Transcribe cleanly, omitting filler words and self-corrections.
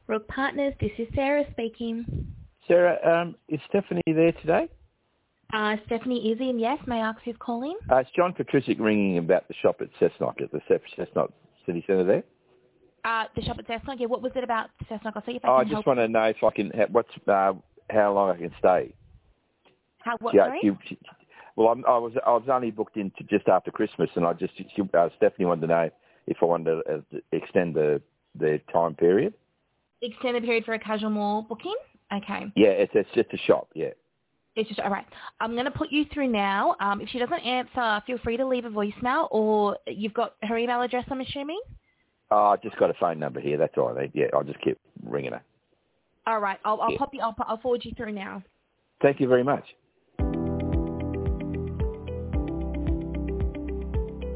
Rook Partners, this is Sarah speaking. Sarah, is Stephanie there today? Stephanie is in, yes. May I ask who's calling? It's John Patricic ringing about the shop at Cessnock, at the Cessnock City Centre there. The shop at Cessnock, yeah. What was it about Cessnock? I'll see if I I can just help. want to know if I can, how long I can stay. Sorry? I was only booked in to just after Christmas, and Stephanie wanted to know if I wanted to extend the time period. Extend the period for a casual mall booking? Okay. Yeah, it's just a shop, yeah. It's just, all right. I'm going to put you through now. If she doesn't answer, feel free to leave a voicemail, or you've got her email address, I'm assuming? I just got a phone number here, that's all I need. Yeah, I'll just keep ringing her. All right. I'll forward you through now. Thank you very much.